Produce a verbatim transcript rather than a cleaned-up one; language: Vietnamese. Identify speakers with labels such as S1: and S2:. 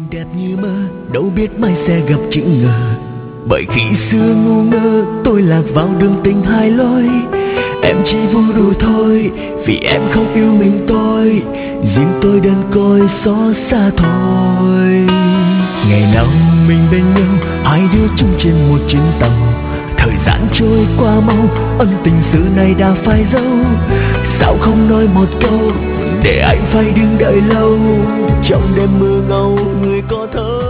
S1: đẹp như mơ, đâu biết mai sẽ gặp chữ ngờ. Bởi khi xưa ngu ngơ tôi lạc vào đường tình hai lối. Em chỉ vui đùa thôi vì em không yêu mình tôi, riêng tôi đơn côi xót xa thôi. Ngày nào mình bên nhau, hai đứa chung trên một chuyến tàu. Thời gian trôi qua mau, ân tình xưa này đã phai dấu. Sao không nói một câu để anh phải đứng đợi lâu, trong đêm mưa ngâu người có thơ.